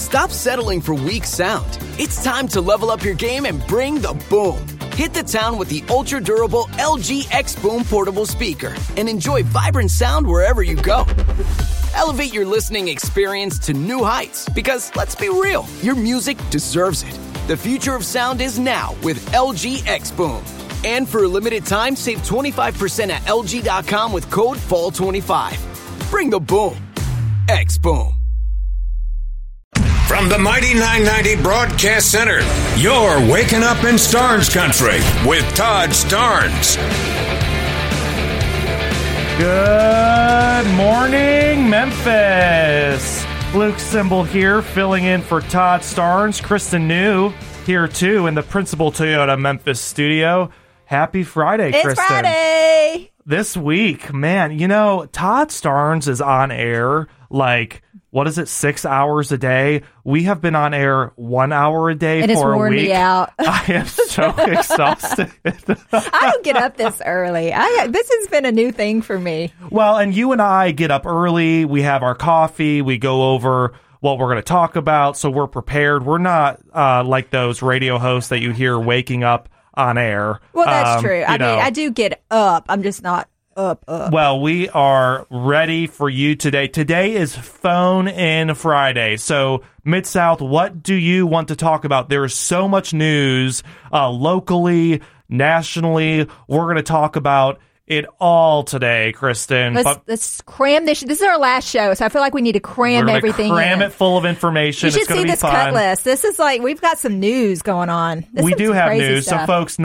Stop settling for weak sound. It's time to level up your game and bring the boom. Hit the town with the ultra-durable LG X Boom portable speaker and enjoy vibrant sound wherever you go. Elevate your listening experience to new heights because, let's be real, your music deserves it. The future of sound is now with LG X Boom. And for a limited time, save 25% at LG.com with code FALL25. Bring the boom. X Boom. From the mighty 990 Broadcast Center, you're waking up in Starnes Country with Todd Starnes. Good morning, Memphis. Luke Symbol here, filling in for Todd Starnes. Kristen New here, too, in the Principal Toyota Memphis studio. Happy Friday, Kristen. It's Friday! This week, man, you know, Todd Starnes is on air like... What is it, 6 hours a day? We have been on air 1 hour a day and for a week. Me out. I am so exhausted. I don't get up this early. This has been a new thing for me. Well, and you and I get up early. We have our coffee. We go over what we're going to talk about, so we're prepared. We're not like those radio hosts that you hear waking up on air. Well, that's true. I mean, I do get up. I'm just not up. Well, we are ready for you today. Today is Phone In Friday. So, Mid-South, what do you want to talk about? There is so much news locally, nationally. We're going to talk about it all today, Kristen. Let's cram this. This is our last show, so I feel like we need to cram everything in. Cram it full of information. You should see this cut list. This is like, we've got some news going on. We do have news. Stuff. So, folks,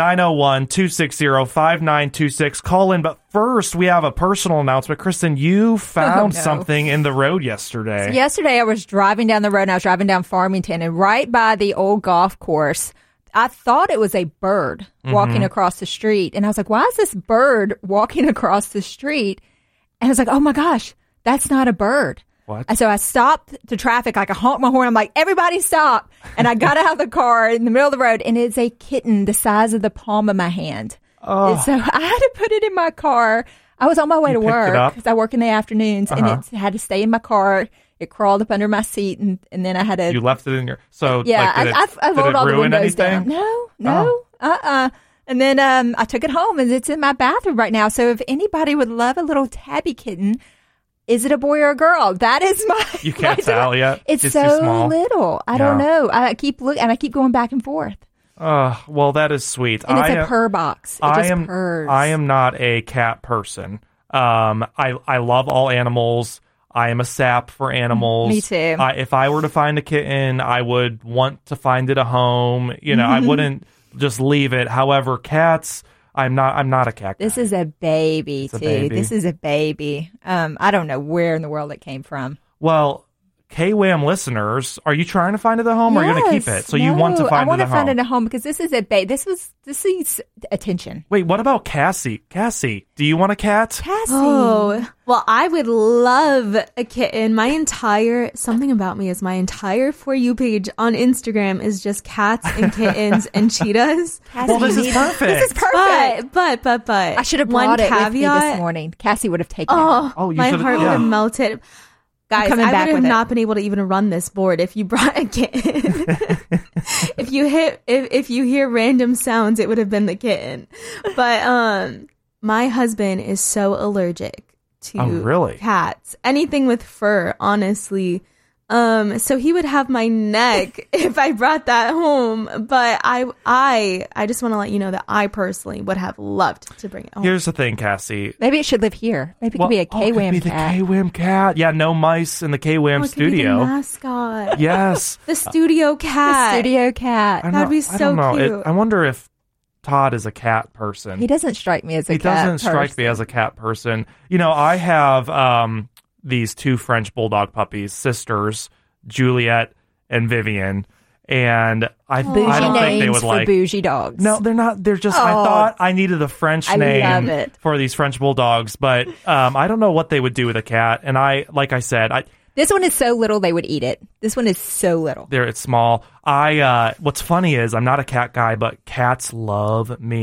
901-260-5926. Call in. But first, we have a personal announcement. Kristen, you found something in the road yesterday. So yesterday, I was driving down the road, and I was driving down Farmington, and right by the old golf course, I thought it was a bird walking across the street. And I was like, why is this bird walking across the street? And I was like, oh my gosh, that's not a bird. What? And so I stopped the traffic, like I honked my horn. I'm like, everybody stop. And I got out of the car in the middle of the road, and it's a kitten the size of the palm of my hand. Oh. And so I had to put it in my car. I was on my way to work because I work in the afternoons, and it had to stay in my car. It crawled up under my seat, and then I had to... You left it in your... So, yeah, like, I rolled all the windows anything? down. No. And then I took it home, and it's in my bathroom right now. So if anybody would love a little tabby kitten, is it a boy or a girl? That is my... You can't tell yet? It's so too small. Little. I don't know. I keep looking, and I keep going back and forth. Well, that is sweet. And it's a purr box. It just purrs. I am not a cat person. I love all animals. I am a sap for animals. Me too. If I were to find a kitten, I would want to find it a home. You know, I wouldn't just leave it. However, cats, I'm not a cat guy. This is a baby, it's too. A baby. This is a baby. I don't know where in the world it came from. Well, KWAM listeners, are you trying to find it a home, or are you going to keep it? So you want to find it a home? I want to find it a home because this is a baby. This needs attention. Wait, what about Cassie? Cassie, do you want a cat? Cassie. Oh, well, I would love a kitten. Something about me is my entire For You page on Instagram is just cats and kittens and cheetahs. Cassie, well, this is perfect. This is perfect. But I should have brought it with me this morning. Cassie would have taken it. My heart would have melted. Guys, I would have not been able to even run this board if you brought a kitten. if you hear random sounds, it would have been the kitten. But my husband is so allergic to cats. Anything with fur, honestly. So he would have my neck if I brought that home. But I just want to let you know that I personally would have loved to bring it home. Here's the thing, Cassie. Maybe it should live here. Maybe it could be a KWAM it could be cat. the KWAM cat. Yeah, no mice in the KWAM studio. It could be the mascot. Yes. The studio cat. The studio cat. That'd be so cute. I wonder if Todd is a cat person. He doesn't strike me as a cat person. He doesn't strike me as a cat person. You know, I have these two French bulldog puppies, sisters, Juliet and Vivian, and I don't think they would like bougie dogs. No, they're not. They're just. I thought I needed a French name for these French bulldogs, but I don't know what they would do with a cat. And like I said, this one is so little they would eat it. This one is so little. It's small. What's funny is I'm not a cat guy, but cats love me.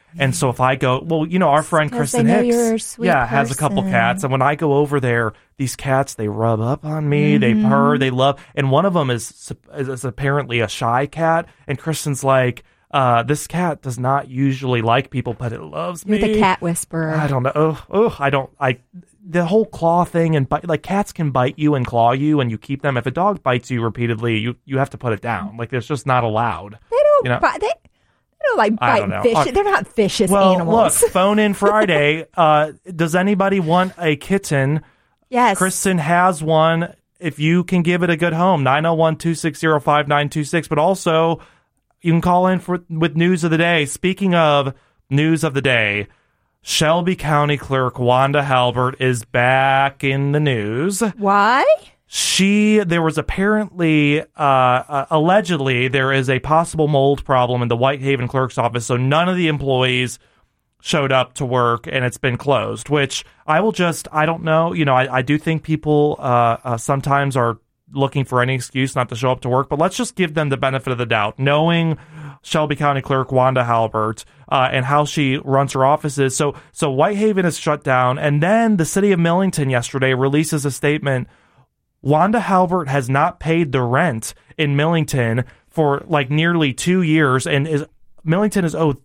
And so if I go, well, our friend Kristen Hicks, has a couple cats. And when I go over there, these cats, they rub up on me, they purr, they love. And one of them is apparently a shy cat. And Kristen's like, this cat does not usually like people, but it loves me. You're the cat whisperer. I don't know. The whole claw thing and bite, like cats can bite you and claw you and you keep them. If a dog bites you repeatedly, you have to put it down. Like it's just not allowed. They don't bite. They don't like bite fish. They're not vicious animals. Look, phone in Friday. Does anybody want a kitten? Yes. Kristen has one. If you can give it a good home, 901-260-5926. But also, you can call in with news of the day. Speaking of news of the day, Shelby County Clerk Wanda Halbert is back in the news. Why? There was apparently, allegedly, there is a possible mold problem in the Whitehaven clerk's office, so none of the employees showed up to work, and it's been closed, which I don't know. I do think people sometimes are looking for any excuse not to show up to work, but let's just give them the benefit of the doubt, knowing Shelby County Clerk Wanda Halbert and how she runs her offices. So Whitehaven is shut down, and then the city of Millington yesterday releases a statement. Wanda Halbert has not paid the rent in Millington for like nearly 2 years, and Millington is owed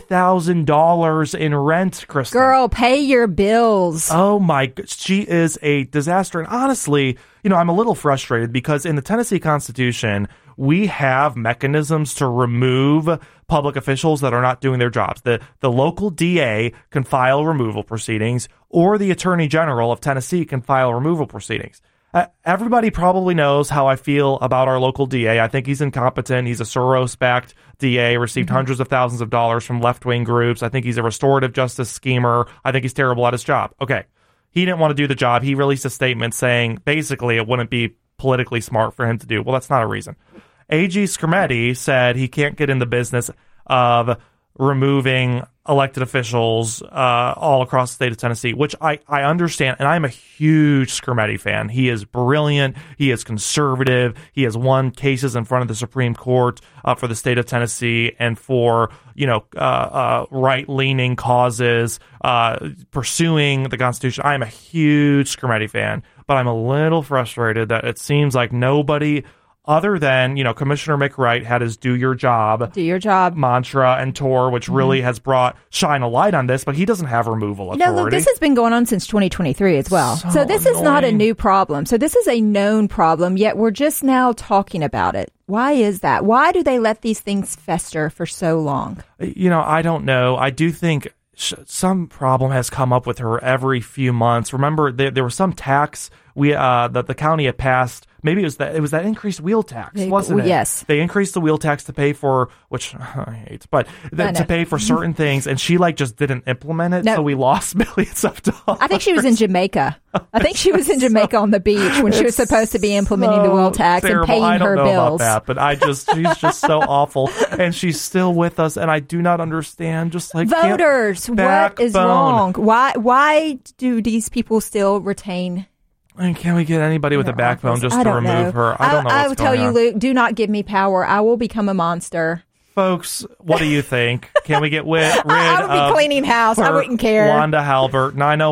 $30,000 in rent, Kristen. Girl, pay your bills. Oh my, she is a disaster. And honestly, I'm a little frustrated because in the Tennessee Constitution, we have mechanisms to remove public officials that are not doing their jobs. The local DA can file removal proceedings, or the Attorney General of Tennessee can file removal proceedings. Everybody probably knows how I feel about our local DA. I think he's incompetent. He's a Soros-backed DA, received hundreds of thousands of dollars from left-wing groups. I think he's a restorative justice schemer. I think he's terrible at his job. Okay. He didn't want to do the job. He released a statement saying basically it wouldn't be politically smart for him to do. Well, that's not a reason. A.G. Skrmetti said he can't get in the business of removing elected officials all across the state of Tennessee, which I understand, and I'm a huge Skrmetti fan. He is brilliant. He is conservative. He has won cases in front of the Supreme Court for the state of Tennessee and for right-leaning causes, pursuing the Constitution. I am a huge Skrmetti fan, but I'm a little frustrated that it seems like nobody other than, Commissioner McWright had his do your job mantra and tour, which really has shine a light on this, but he doesn't have removal authority. No, look, this has been going on since 2023 as well. So this is not a new problem. So this is a known problem, yet we're just now talking about it. Why is that? Why do they let these things fester for so long? I don't know. I do think some problem has come up with her every few months. Remember, there was some tax that the county had passed. Maybe it was that increased wheel tax, wasn't it? Yes. They increased the wheel tax to pay for, which I hate, but to pay for certain things, and she just didn't implement it, so we lost millions of dollars. I think she was in Jamaica. On the beach when she was supposed to be implementing the wheel tax and paying her bills. About that, but she's just so awful, and she's still with us, and I do not understand. Just like voters, what is wrong? Why do these people still retain? And can we get anybody with a backbone just to remove her? I don't know. I will tell you, Luke, do not give me power. I will become a monster. Folks, what do you think? Can we get rid I would be cleaning house. I wouldn't care. Wanda Halbert,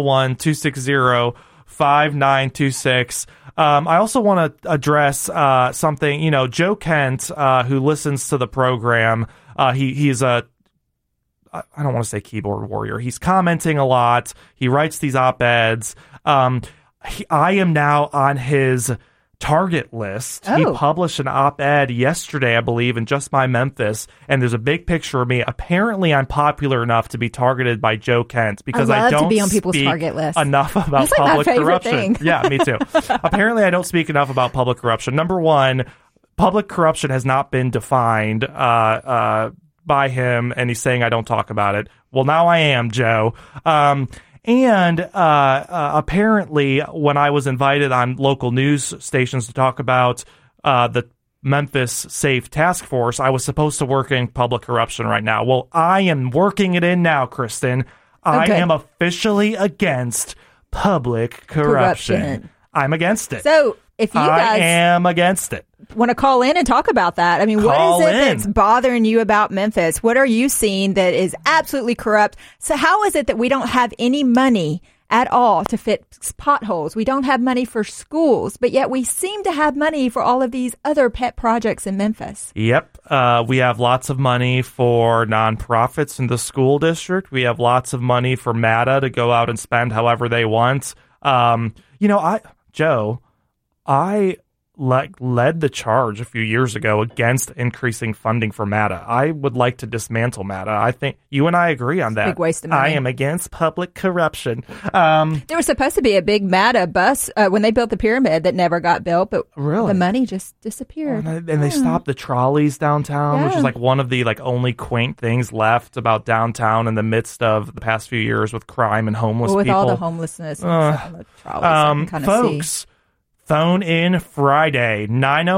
901-260-5926. I also want to address something. Joe Kent, who listens to the program, he's a I don't want to say keyboard warrior. He's commenting a lot. He writes these op-eds. I am now on his target list. He published an op-ed yesterday, I believe, in Just My Memphis, and there's a big picture of me. Apparently, I'm popular enough to be targeted by Joe Kent because I don't be on people's target list. enough about public corruption. Thing. Yeah, me too. Apparently, I don't speak enough about public corruption. Number one, public corruption has not been defined by him, and he's saying I don't talk about it. Well, now I am, Joe. And apparently, when I was invited on local news stations to talk about the Memphis Safe Task Force, I was supposed to work in public corruption right now. Well, I am working it in now, Kristen. I am officially against public corruption. I'm against it. So if you I guys am against it. Want to call in and talk about that? I mean, what is it that's bothering you about Memphis? What are you seeing that is absolutely corrupt? So how is it that we don't have any money at all to fix potholes? We don't have money for schools, but yet we seem to have money for all of these other pet projects in Memphis. Yep. We have lots of money for nonprofits in the school district. We have lots of money for MATA to go out and spend however they want. I led the charge a few years ago against increasing funding for MATA. I would like to dismantle MATA. I think you and I agree on that. Big waste of money. I am against public corruption. There was supposed to be a big MATA bus when they built the pyramid that never got built, but really? The money just disappeared. And they stopped the trolleys downtown, which is like one of the only quaint things left about downtown in the midst of the past few years with crime and homeless with people. All the homelessness and stuff on the trolleys. I can kind of folks. see. Phone in Friday,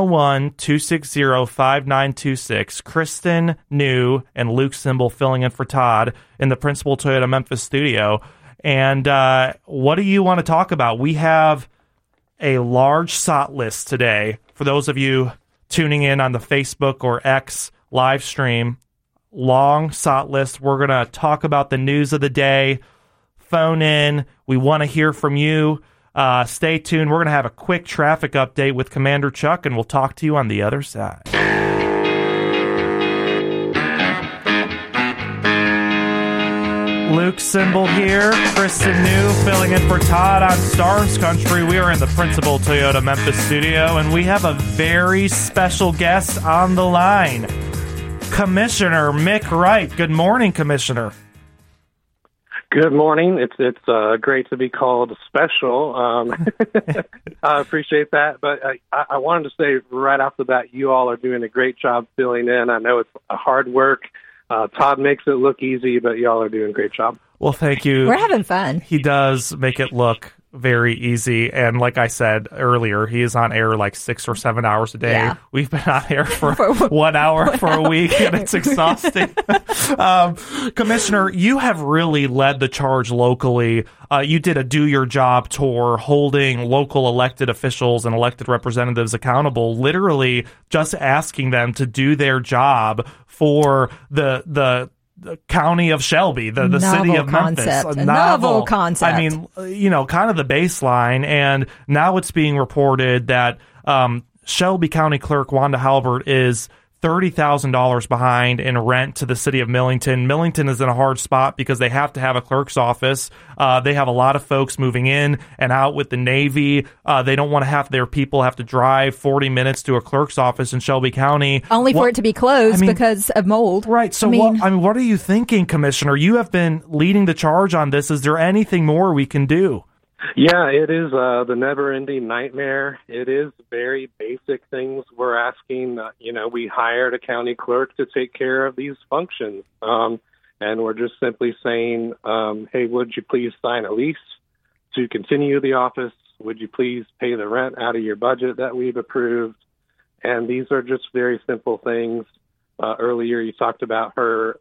901-260-5926. Kristen New and Luke Simbel filling in for Todd in the Principal Toyota Memphis studio. And what do you want to talk about? We have a large SOT list today. For those of you tuning in on the Facebook or X live stream, long SOT list. We're going to talk about the news of the day. Phone in. We want to hear from you. Stay tuned. We're going to have a quick traffic update with Commander Chuck, and we'll talk to you on the other side. Luke Simbel here, Kristen New filling in for Todd on Stars Country. We are in the Principal Toyota Memphis studio, and we have a very special guest on the line, Commissioner Mick Wright. Good morning, Commissioner. Good morning. It's great to be called special. I appreciate that. But I wanted to say right off the bat, you all are doing a great job filling in. I know it's hard work. Todd makes it look easy, but y'all are doing a great job. Well, thank you. We're having fun. He does make it look very easy. And like I said earlier, he is on air like 6 or 7 hours a day. Yeah. We've been on air for 1 hour for a week, and it's exhausting. Commissioner, you have really led the charge locally. You did a Do Your Job tour holding local elected officials and elected representatives accountable, literally just asking them to do their job for the county of Shelby, the city of Memphis. A novel concept. I mean, kind of the baseline. And now it's being reported that Shelby County Clerk Wanda Halbert is $30,000 behind in rent to the city of Millington. Millington is in a hard spot because they have to have a clerk's office. They have a lot of folks moving in and out with the Navy. They don't want to have their people have to drive 40 minutes to a clerk's office in Shelby County. Only for it to be closed because of mold. Right. So what are you thinking, Commissioner? You have been leading the charge on this. Is there anything more we can do? Yeah, it is the never-ending nightmare. It is very basic things we're asking. We hired a county clerk to take care of these functions, and we're just simply saying, hey, would you please sign a lease to continue the office? Would you please pay the rent out of your budget that we've approved? And these are just very simple things. Earlier, you talked about her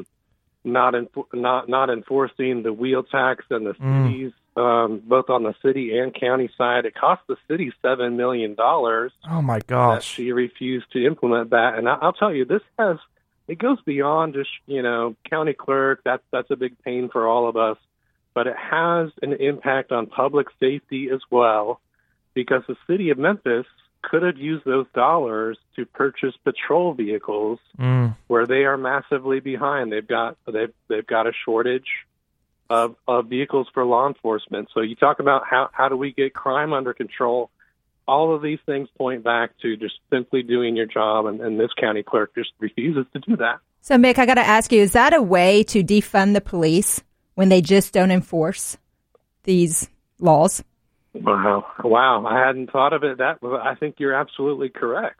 not enforcing the wheel tax in the cities. Both on the city and county side. It cost the city $7 million. Oh, my gosh. That she refused to implement that. And I'll tell you, it goes beyond just, county clerk. That's a big pain for all of us. But it has an impact on public safety as well, because the city of Memphis could have used those dollars to purchase patrol vehicles where they are massively behind. They've got a shortage of vehicles for law enforcement. So you talk about how do we get crime under control? All of these things point back to just simply doing your job, and this county clerk just refuses to do that. So, Mick, I got to ask you, is that a way to defund the police when they just don't enforce these laws? Wow, I hadn't thought of it that way. I think you're absolutely correct.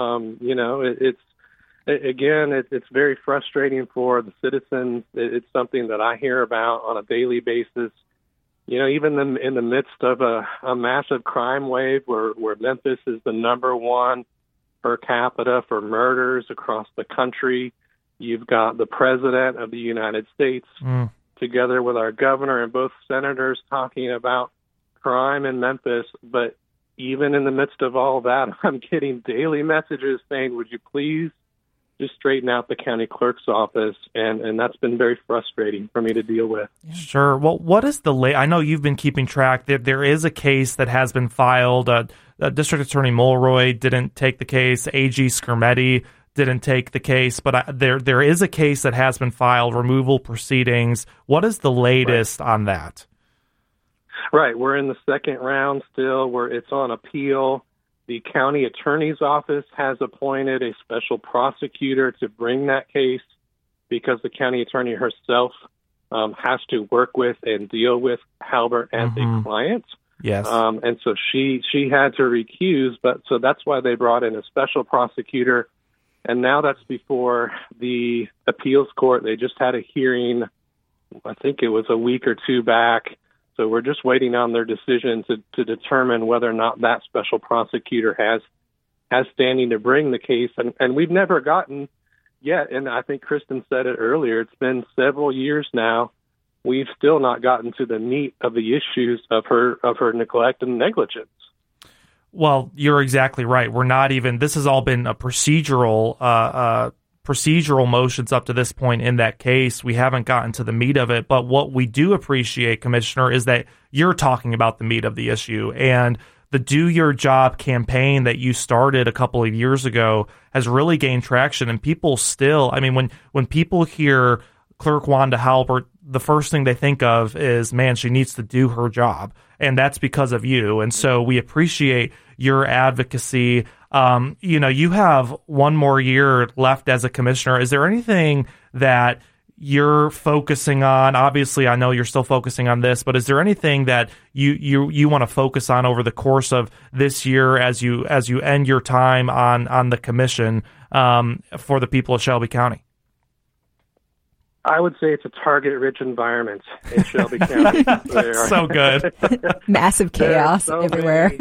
It's very frustrating for the citizens. It's something that I hear about on a daily basis. Even in the midst of a massive crime wave where Memphis is the number one per capita for murders across the country, you've got the president of the United States together with our governor and both senators talking about crime in Memphis. But even in the midst of all that, I'm getting daily messages saying, would you please just straighten out the county clerk's office, and that's been very frustrating for me to deal with. Sure. Well, what is the I know you've been keeping track. There is a case that has been filed. District Attorney Mulroy didn't take the case. AG Skermetti didn't take the case, but there is a case that has been filed, removal proceedings. What is the latest on that? Right. We're in the second round still, where it's on appeal. The county attorney's office has appointed a special prosecutor to bring that case because the county attorney herself has to work with and deal with Halbert as a client. Yes. And so she had to recuse, so that's why they brought in a special prosecutor. And now that's before the appeals court. They just had a hearing, I think it was a week or two back. So we're just waiting on their decision to determine whether or not that special prosecutor has standing to bring the case. And we've never gotten yet, and I think Kristen said it earlier, it's been several years now, we've still not gotten to the meat of the issues of her neglect and negligence. Well, you're exactly right. We're not even, this has all been a procedural motions up to this point in that case. We haven't gotten to the meat of it, but what we do appreciate, Commissioner, is that you're talking about the meat of the issue, and the Do Your Job campaign that you started a couple of years ago has really gained traction, and people still, I mean, when people hear Clerk Wanda Halbert, the first thing they think of is, man, she needs to do her job, and that's because of you, and so we appreciate your advocacy. You have one more year left as a commissioner. Is there anything that you're focusing on? Obviously, I know you're still focusing on this, but is there anything that you want to focus on over the course of this year as you end your time on the commission for the people of Shelby County? I would say it's a target-rich environment in Shelby County. That's so good. Massive chaos everywhere.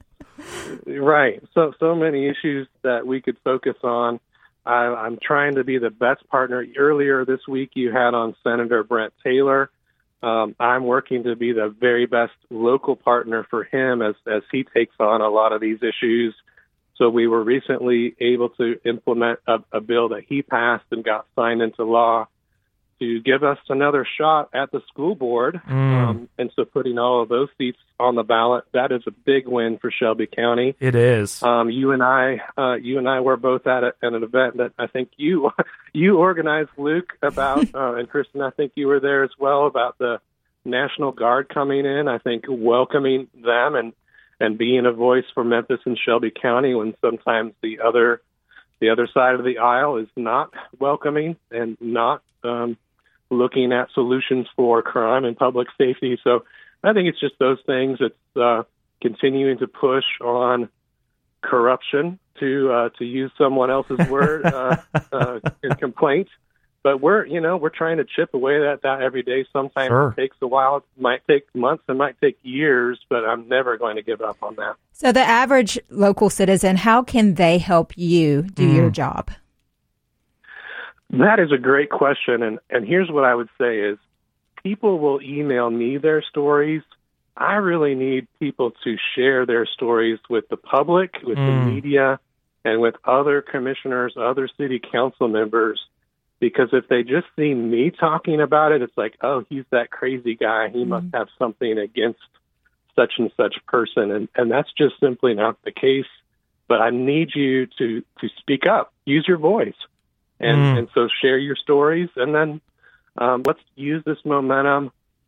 Right. So many issues that we could focus on. I'm trying to be the best partner. Earlier this week, you had on Senator Brent Taylor. I'm working to be the very best local partner for him as he takes on a lot of these issues. So we were recently able to implement a bill that he passed and got signed into law to give us another shot at the school board. And so putting all of those seats on the ballot, that is a big win for Shelby County. It is. You and I were both at an event that I think you organized, Luke, about, and Kristen, I think you were there as well, about the National Guard coming in, I think welcoming them and being a voice for Memphis and Shelby County when sometimes the other side of the aisle is not welcoming and not looking at solutions for crime and public safety. So I think it's just those things. It's continuing to push on corruption, to use someone else's word, in complaint. But we're trying to chip away at that every day. Sometimes It takes a while. It might take months. It might take years, but I'm never going to give up on that. So the average local citizen, how can they help you do your job? That is a great question, and here's what I would say is people will email me their stories. I really need people to share their stories with the public, with the media, and with other commissioners, other city council members, because if they just see me talking about it, it's like, oh, he's that crazy guy. He must have something against such and such person, and that's just simply not the case. But I need you to speak up, use your voice. And so share your stories, and then let's use this momentum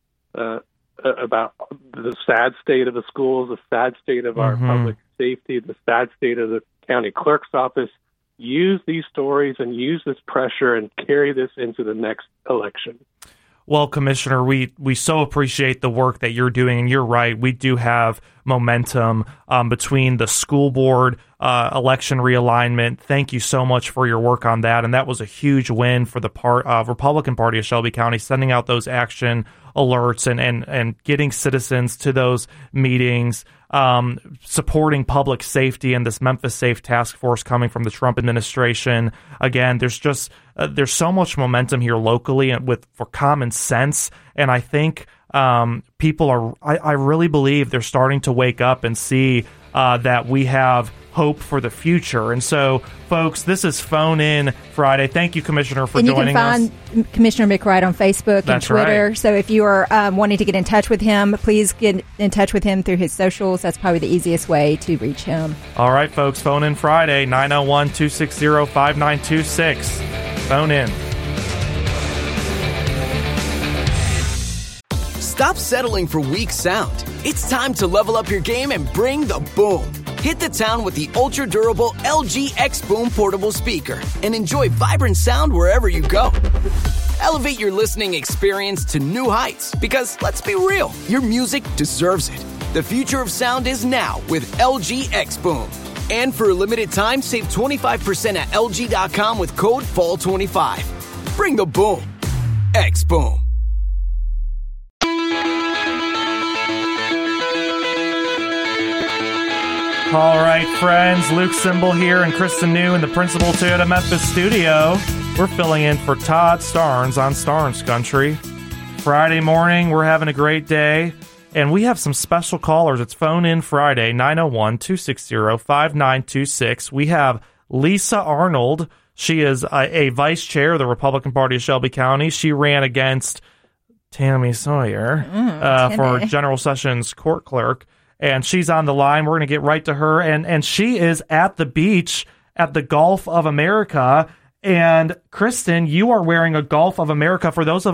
about the sad state of the schools, the sad state of our public safety, the sad state of the county clerk's office. Use these stories and use this pressure and carry this into the next election. Well, Commissioner, we so appreciate the work that you're doing, and you're right. We do have momentum between the school board election realignment. Thank you so much for your work on that, and that was a huge win for the Republican Party of Shelby County, sending out those action alerts and getting citizens to those meetings, supporting public safety and this Memphis Safe Task Force coming from the Trump administration. Again, there's so much momentum here locally and for common sense, and I think people are. I really believe they're starting to wake up and see that we have hope for the future. And so, folks, this is Phone In Friday. Thank you, Commissioner, for joining us. You can find Commissioner Mick Wright on Facebook and Twitter. Right. So if you are wanting to get in touch with him, please get in touch with him through his socials. That's probably the easiest way to reach him. All right, folks, Phone In Friday, 901-260-5926. Phone in. Stop settling for weak sound. It's time to level up your game and bring the boom. Hit the town with the ultra-durable LG X Boom portable speaker and enjoy vibrant sound wherever you go. Elevate your listening experience to new heights because, let's be real, your music deserves it. The future of sound is now with LG X Boom. And for a limited time, save 25% at LG.com with code FALL25. Bring the boom. X Boom. All right, friends, Luke Symbol here and Kristen New in the Principal Toyota Memphis studio. We're filling in for Todd Starnes on Starnes Country. Friday morning, we're having a great day, and we have some special callers. It's Phone In Friday, 901-260-5926. We have Lisa Arnold. She is a vice chair of the Republican Party of Shelby County. She ran against Tammy Sawyer for General Sessions court clerk. And she's on the line. We're going to get right to her. And she is at the beach at the Gulf of America. And Kristen, you are wearing a Gulf of America. For those of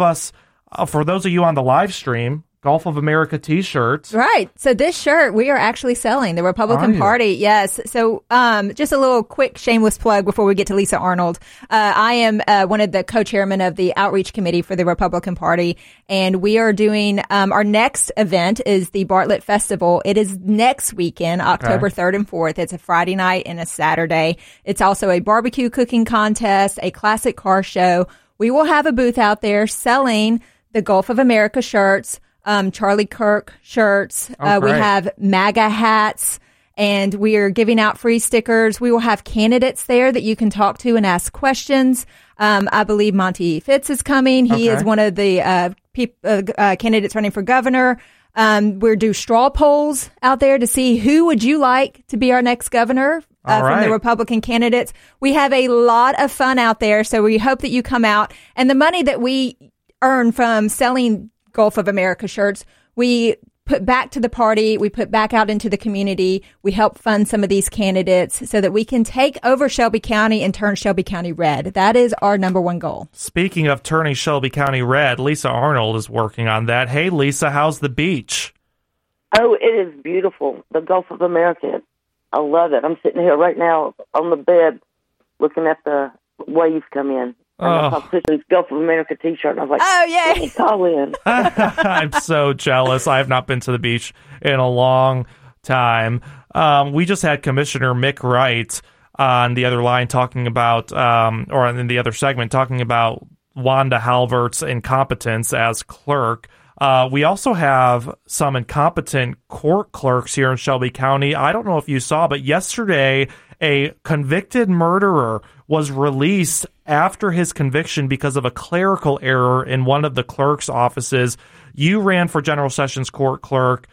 you on the live stream, Gulf of America t-shirts. Right. So this shirt we are actually selling, the Republican Party. Yes. So just a little quick shameless plug before we get to Lisa Arnold. I am one of the co-chairmen of the outreach committee for the Republican Party, and we are doing our next event is the Bartlett Festival. It is next weekend, October 3rd and 4th. It's a Friday night and a Saturday. It's also a barbecue cooking contest, a classic car show. We will have a booth out there selling the Gulf of America shirts, Charlie Kirk shirts. We have MAGA hats, and we are giving out free stickers. We will have candidates there that you can talk to and ask questions. I believe Monty Fitz is coming. He is one of the candidates running for governor. We'll do straw polls out there to see who would you like to be our next governor from the Republican candidates. We have a lot of fun out there, so we hope that you come out. And the money that we earn from selling Gulf of America shirts, we put back to the party, we put back out into the community, we help fund some of these candidates so that we can take over Shelby County and turn Shelby County red. That is our number one goal. Speaking of turning Shelby County red, Lisa Arnold is working on that. Hey, Lisa, how's the beach? Oh, it is beautiful. The Gulf of America. I love it. I'm sitting here right now on the bed looking at the waves come in. I saw Kristen's Gulf of America t-shirt, and I was like, oh, yeah. Let me call in. I'm so jealous. I have not been to the beach in a long time. We just had Commissioner Mick Wright on the other line talking about, or in the other segment, talking about Wanda Halvert's incompetence as clerk. We also have some incompetent court clerks here in Shelby County. I don't know if you saw, but yesterday a convicted murderer was released after his conviction because of a clerical error in one of the clerk's offices. You ran for General Sessions court clerk.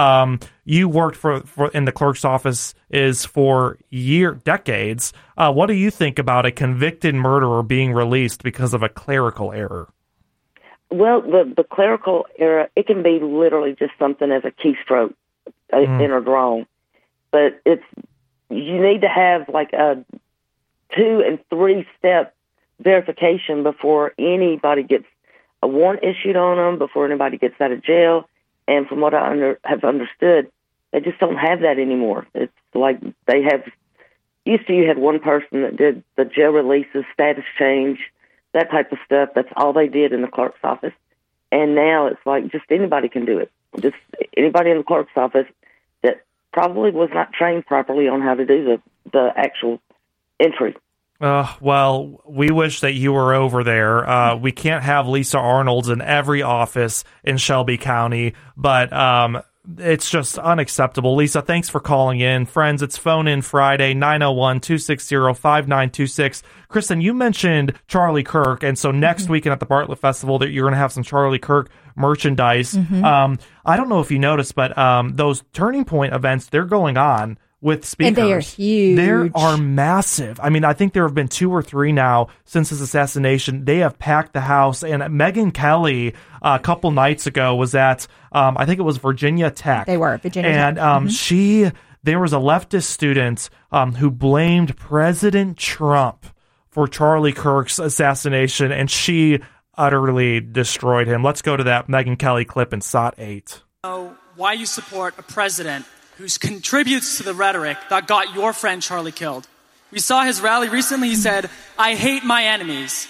You worked for in the clerk's office for decades. What do you think about a convicted murderer being released because of a clerical error? Well, the clerical error, it can be literally just something as a keystroke entered wrong. But you need to have like a 2 and 3 step verification before anybody gets a warrant issued on them, before anybody gets out of jail. And from what I have understood, they just don't have that anymore. It's like used to you had one person that did the jail releases, status change, that type of stuff. That's all they did in the clerk's office. And now it's like just anybody can do it. Just anybody in the clerk's office that probably was not trained properly on how to do the actual entry. Well, we wish that you were over there. We can't have Lisa Arnold's in every office in Shelby County, but it's just unacceptable. Lisa, thanks for calling in. Friends, it's Phone In Friday, 901-260-5926. Kristen, you mentioned Charlie Kirk, and so next weekend at the Bartlett Festival that you're going to have some Charlie Kirk merchandise. I don't know if you noticed, but those Turning Point events, they're going on with speakers. And they are huge. They are massive. I mean, I think there have been 2 or 3 now since his assassination. They have packed the house. And Megyn Kelly, a couple nights ago, was at, I think it was Virginia Tech. They were, Virginia Tech. And there was a leftist student who blamed President Trump for Charlie Kirk's assassination, and she utterly destroyed him. Let's go to that Megyn Kelly clip in SOT 8. Why you support a president who contributes to the rhetoric that got your friend Charlie killed. We saw his rally recently. He said, "I hate my enemies."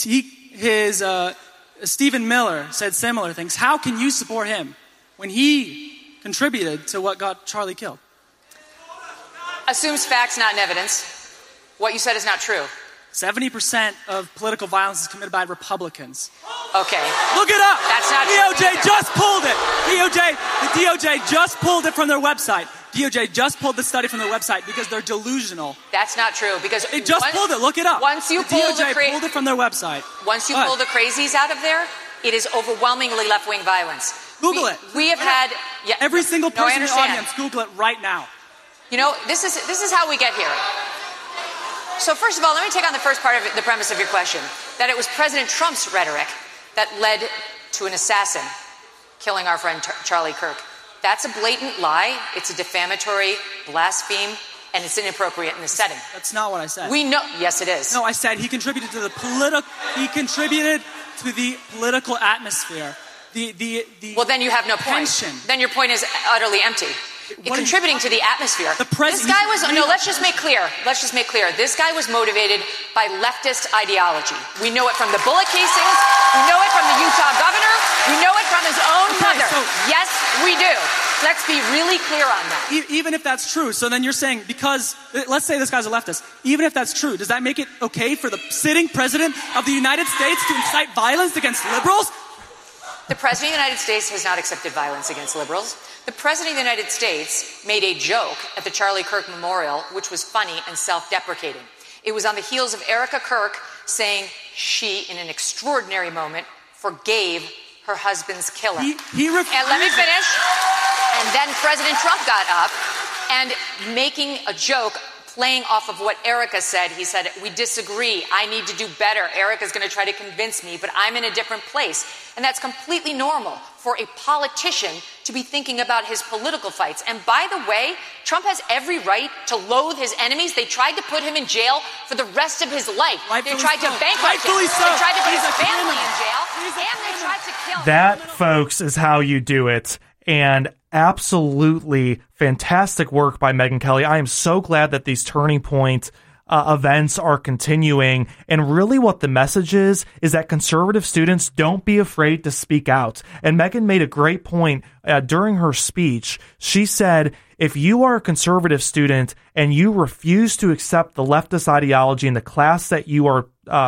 Stephen Miller said similar things. How can you support him when he contributed to what got Charlie killed? Assumes facts, not evidence. What you said is not true. 70% of political violence is committed by Republicans. Okay. Look it up. That's not DOJ true. just pulled it. The DOJ just pulled it from their website. DOJ just pulled the study from their website because they're delusional. That's not true because they just pulled it. Look it up. Once you pulled it from their website. Once you pull the crazies out of there, it is overwhelmingly left-wing violence. Google it. We have had every single person in the audience. Google it right now. You know, this is how we get here. So first of all, let me take on the first part of the premise of your question, that it was President Trump's rhetoric that led to an assassin killing our friend Charlie Kirk. That's a blatant lie. It's a defamatory blaspheme, and it's inappropriate in this setting. That's not what I said. We know. Yes, it is. No, I said he contributed to the political atmosphere. Well, then you have no point. Then your point is utterly empty. Contributing to the atmosphere. This guy was let's just make clear. This guy was motivated by leftist ideology. We know it from the bullet casings. We know it from the Utah governor. We know it from his own mother. Yes, we do. Let's be really clear on that. Even if that's true, so then you're saying because let's say this guy's a leftist. Even if that's true, does that make it okay for the sitting president of the United States to incite violence against liberals? The President of the United States has not accepted violence against liberals. The President of the United States made a joke at the Charlie Kirk Memorial, which was funny and self-deprecating. It was on the heels of Erica Kirk saying she, in an extraordinary moment, forgave her husband's killer. He and let me finish. And then President Trump got up and making a joke playing off of what Erica said. He said, "We disagree. I need to do better. Erica's going to try to convince me, but I'm in a different place." And that's completely normal for a politician to be thinking about his political fights. And by the way, Trump has every right to loathe his enemies. They tried to put him in jail for the rest of his life. They tried to bankrupt him. They tried to put his family in jail. And they tried to kill him. That, folks, is how you do it. And absolutely fantastic work by Megyn Kelly. I am so glad that these Turning Point events are continuing. And really what the message is that conservative students don't be afraid to speak out. And Megyn made a great point during her speech. She said, if you are a conservative student and you refuse to accept the leftist ideology in the class that you are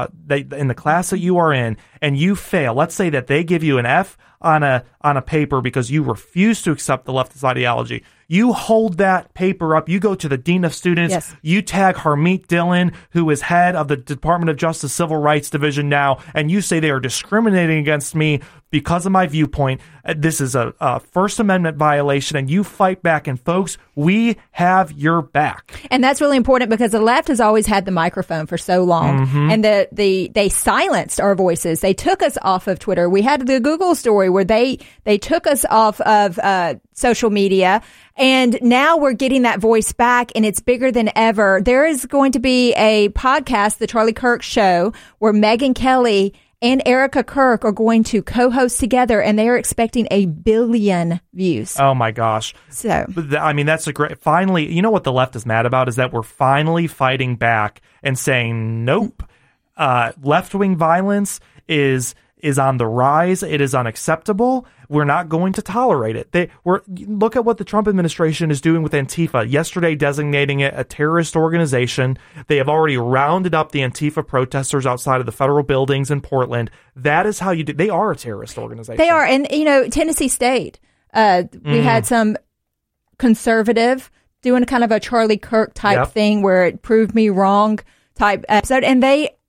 in, and you fail, let's say that they give you an F on a paper because you refuse to accept the leftist ideology. You hold that paper up, you go to the Dean of Students, You tag Harmeet Dillon, who is head of the Department of Justice Civil Rights Division now, and you say they are discriminating against me because of my viewpoint. This is a First Amendment violation, and you fight back. And folks, we have your back. And that's really important because the left has always had the microphone for so long, and they silenced our voices. They took us off of Twitter. We had the Google story where they took us off of social media. And now we're getting that voice back, and it's bigger than ever. There is going to be a podcast, The Charlie Kirk Show, where Megyn Kelly and Erica Kirk are going to co-host together, and they are expecting 1 billion views. Oh, my gosh. So, I mean, that's a great... Finally, you know what the left is mad about is that we're finally fighting back and saying, nope, left-wing violence is on the rise. It is unacceptable. We're not going to tolerate it. Look at what the Trump administration is doing with Antifa. Yesterday, designating it a terrorist organization. They have already rounded up the Antifa protesters outside of the federal buildings in Portland. That is how you do. They are a terrorist organization. They are. And, Tennessee State, we had some conservative doing kind of a Charlie Kirk type thing where it proved me wrong type episode. And they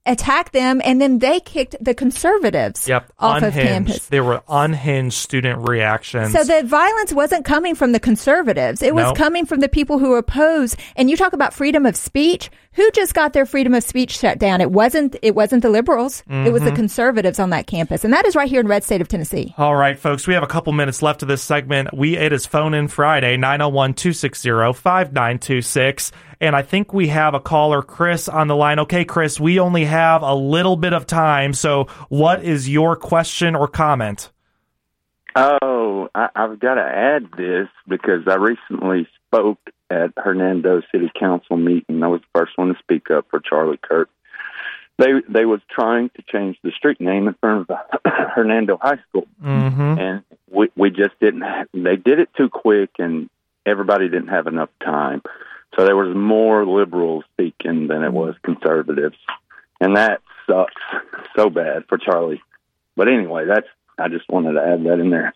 attacked them, and then they kicked the conservatives off of campus. There were unhinged student reactions. So the violence wasn't coming from the conservatives. It was coming from the people who oppose. And you talk about freedom of speech. Who just got their freedom of speech shut down? It wasn't the liberals. It was the conservatives on that campus. And that is right here in Red State of Tennessee. All right, folks, we have a couple minutes left of this segment. It is Phone In Friday, 901-260-5926. And I think we have a caller, Chris, on the line. Okay, Chris, we only have a little bit of time. So what is your question or comment? Oh, I've got to add this because I recently spoke at Hernando City Council meeting. I was the first one to speak up for Charlie Kirk. They was trying to change the street name in front of Hernando High School. And we just didn't they did it too quick, and everybody didn't have enough time. So there was more liberals speaking than it was conservatives. And that sucks so bad for Charlie. But anyway, I just wanted to add that in there.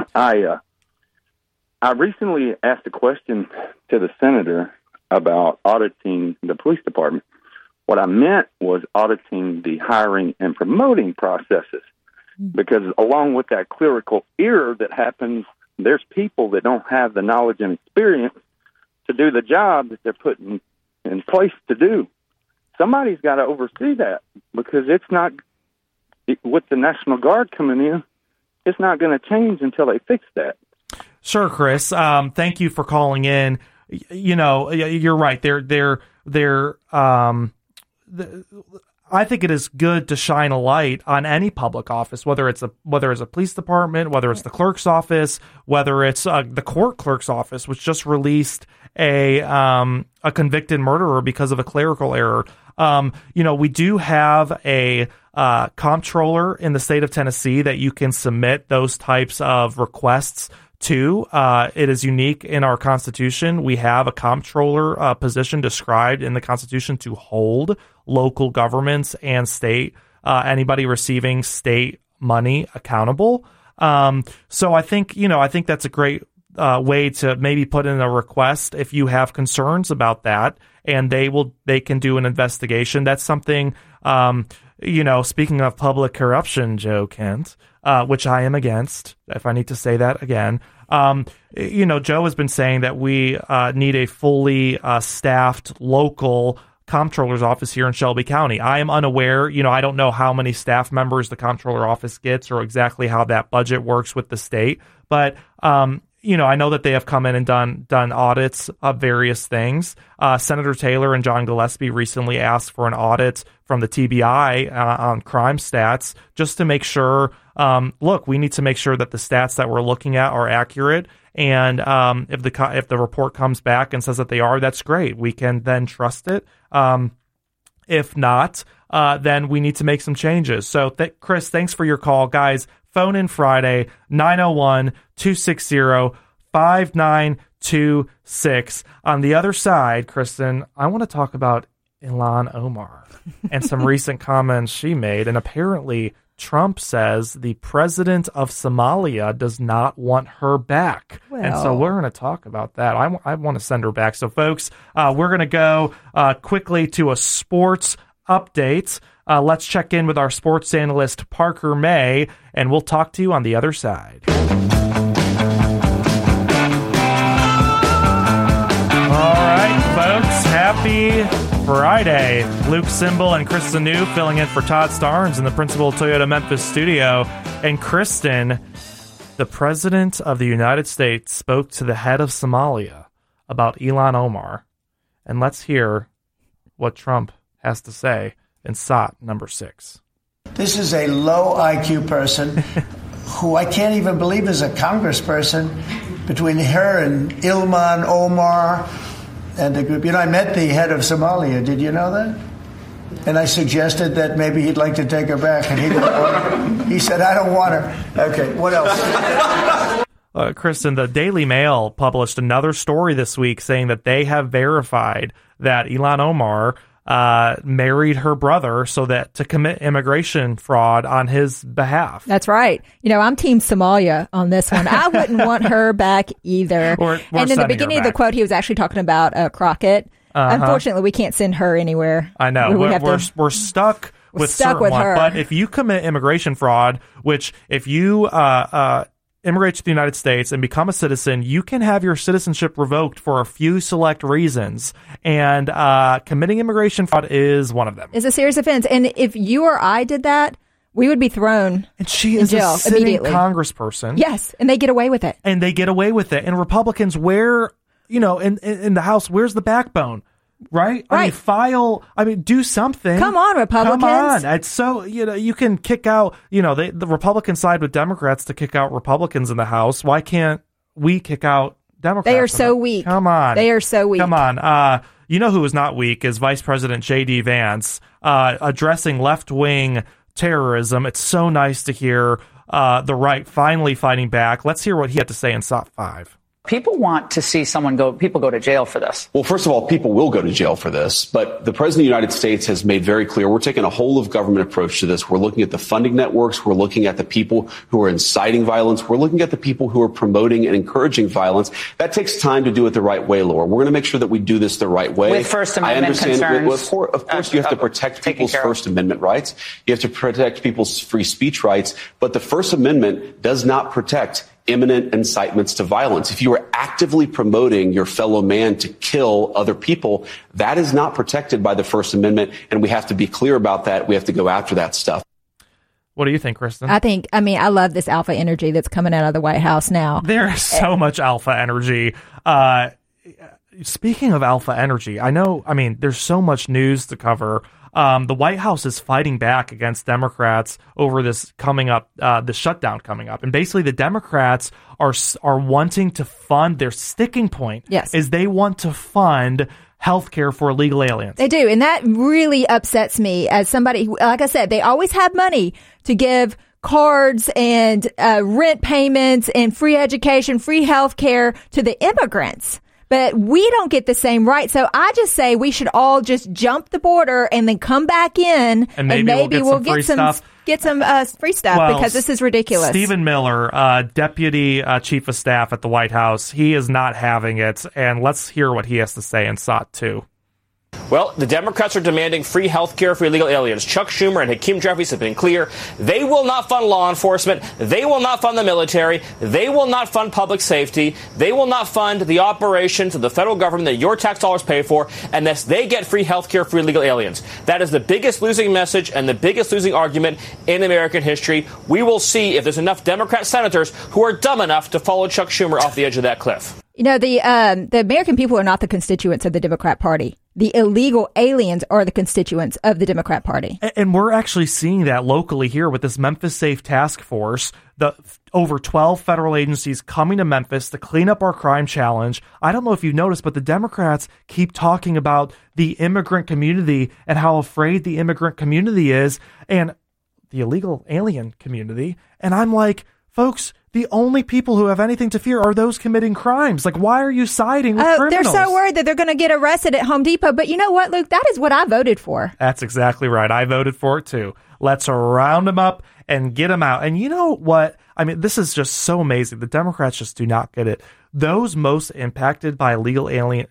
I recently asked a question to the senator about auditing the police department. What I meant was auditing the hiring and promoting processes, because along with that clerical error that happens, there's people that don't have the knowledge and experience to do the job that they're put in place to do. Somebody's got to oversee that, because it's not, with the National Guard coming in, it's not going to change until they fix that. Sure, Chris. Thank you for calling in. You know, you're right. I think it is good to shine a light on any public office, whether it's a police department, whether it's the clerk's office, whether it's the court clerk's office, which just released a convicted murderer because of a clerical error. We do have a comptroller in the state of Tennessee that you can submit those types of requests to. It is unique in our Constitution. We have a comptroller position described in the Constitution to hold local governments and state anybody receiving state money accountable. So I think that's a great way to maybe put in a request if you have concerns about that, and they can do an investigation. That's something, speaking of public corruption, Joe Kent, which I am against, if I need to say that again. Joe has been saying that we need a fully staffed local comptroller's office here in Shelby County. I am unaware, I don't know how many staff members the comptroller office gets or exactly how that budget works with the state, but I know that they have come in and done audits of various things. Senator Taylor and John Gillespie recently asked for an audit from the TBI on crime stats just to make sure, we need to make sure that the stats that we're looking at are accurate. And if the report comes back and says that they are, that's great. We can then trust it. If not, then we need to make some changes. So, Chris, thanks for your call. Guys, phone in Friday, 901-260-5926. On the other side, Kristen, I want to talk about Ilhan Omar and some recent comments she made. And apparently Trump says the president of Somalia does not want her back. Well. And so we're going to talk about that. I want to send her back. So, folks, we're going to go quickly to a sports update. Let's check in with our sports analyst, Parker May, and we'll talk to you on the other side. All right, folks, happy Friday. Luke Simbal and Kristen New filling in for Todd Starnes in the Principal Toyota Memphis studio. And Kristen, the president of the United States, spoke to the head of Somalia about Ilhan Omar. And let's hear what Trump has to say in SOT number 6. This is a low IQ person who I can't even believe is a congressperson. Between her and Ilhan Omar and the group. I met the head of Somalia. Did you know that? And I suggested that maybe he'd like to take her back. And he said, I don't want her. Okay, what else? Kristen, the Daily Mail published another story this week saying that they have verified that Ilhan Omar married her brother so that to commit immigration fraud on his behalf. That's right. I'm Team Somalia on this one. I wouldn't want her back either. And in the beginning of the quote, he was actually talking about Crockett. Unfortunately, we can't send her anywhere. I know. We're stuck with stuck certain with ones. her. But if you commit immigration fraud, which if you immigrate to the United States and become a citizen, you can have your citizenship revoked for a few select reasons. And committing immigration fraud is one of them. It's a serious offense. And if you or I did that, we would be thrown and she in is jail a sitting immediately. congressperson. Yes, and they get away with it. And they get away with it. And Republicans, where, in the House, where's the backbone? Right? Do something. Come on, Republicans. Come on. It's so, you can kick out, the Republican side with Democrats to kick out Republicans in the House. Why can't we kick out Democrats? They are so weak. Come on. They are so weak. Come on. Who is not weak is Vice President J.D. Vance addressing left-wing terrorism. It's so nice to hear the right finally fighting back. Let's hear what he had to say in SOT 5. People want to see people go to jail for this. Well, first of all, people will go to jail for this, but the President of the United States has made very clear we're taking a whole of government approach to this. We're looking at the funding networks. We're looking at the people who are inciting violence. We're looking at the people who are promoting and encouraging violence. That takes time to do it the right way, Laura. We're going to make sure that we do this the right way. With First Amendment concerns. Of course, you have to protect people's First Amendment rights. You have to protect people's free speech rights. But the First Amendment does not protect imminent incitements to violence. If you are actively promoting your fellow man to kill other people, that is not protected by the First Amendment, and we have to be clear about that. We have to go after that stuff. What do you think, Kristen? I love this alpha energy that's coming out of the White House now. There's so much alpha energy. Speaking of alpha energy, there's so much news to cover. The White House is fighting back against Democrats over this coming up, the shutdown coming up. And basically the Democrats are wanting to fund, their sticking point is they want to fund healthcare for illegal aliens. They do. And that really upsets me as somebody, like I said, they always have money to give cards and rent payments and free education, free healthcare to the immigrants. But we don't get the same right. So I just say we should all just jump the border and then come back in, and maybe we'll get some free stuff because this is ridiculous. Stephen Miller, Deputy Chief of Staff at the White House, he is not having it. And let's hear what he has to say in SOT 2. Well, the Democrats are demanding free health care for illegal aliens. Chuck Schumer and Hakeem Jeffries have been clear. They will not fund law enforcement. They will not fund the military. They will not fund public safety. They will not fund the operations of the federal government that your tax dollars pay for unless they get free health care for illegal aliens. That is the biggest losing message and the biggest losing argument in American history. We will see if there's enough Democrat senators who are dumb enough to follow Chuck Schumer off the edge of that cliff. The American people are not the constituents of the Democrat Party. The illegal aliens are the constituents of the Democrat Party. And we're actually seeing that locally here with this Memphis Safe Task Force, the over 12 federal agencies coming to Memphis to clean up our crime challenge. I don't know if you've noticed, but the Democrats keep talking about the immigrant community and how afraid the immigrant community is and the illegal alien community. And I'm like, folks, the only people who have anything to fear are those committing crimes. Like, why are you siding with criminals? They're so worried that they're going to get arrested at Home Depot. But you know what, Luke? That is what I voted for. That's exactly right. I voted for it, too. Let's round them up and get them out. And you know what? This is just so amazing. The Democrats just do not get it. Those most impacted by illegal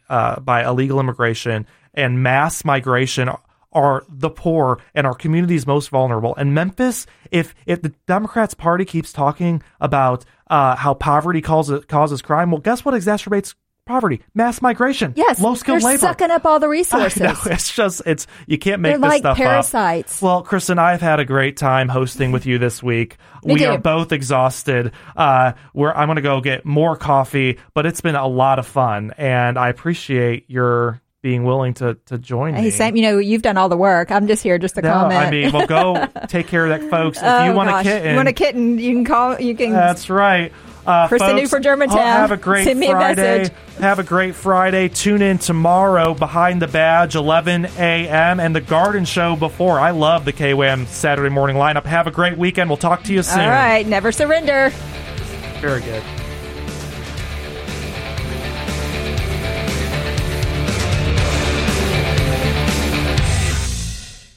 immigration and mass migration are the poor and our communities most vulnerable. And Memphis, if the Democrats party keeps talking about how poverty causes crime, well, guess what exacerbates poverty? Mass migration. Yes, low-skilled labor. Sucking up all the resources. It's you can't make They're this stuff parasites. up. Well, Kristen, I've had a great time hosting with you this week. We are both exhausted. I'm going to go get more coffee, but it's been a lot of fun, and I appreciate your being willing to join me. Hey, Sam, you've done all the work. I'm just here just to comment. Well, go take care of that, folks. If you want a kitten. You want a kitten, you can call. You can. That's right. Kristen New from Germantown. Have a great Send me Friday. A message. Have a great Friday. Tune in tomorrow, Behind the Badge, 11 a.m. and the Garden Show before. I love the KWAM Saturday morning lineup. Have a great weekend. We'll talk to you soon. All right. Never surrender. Very good.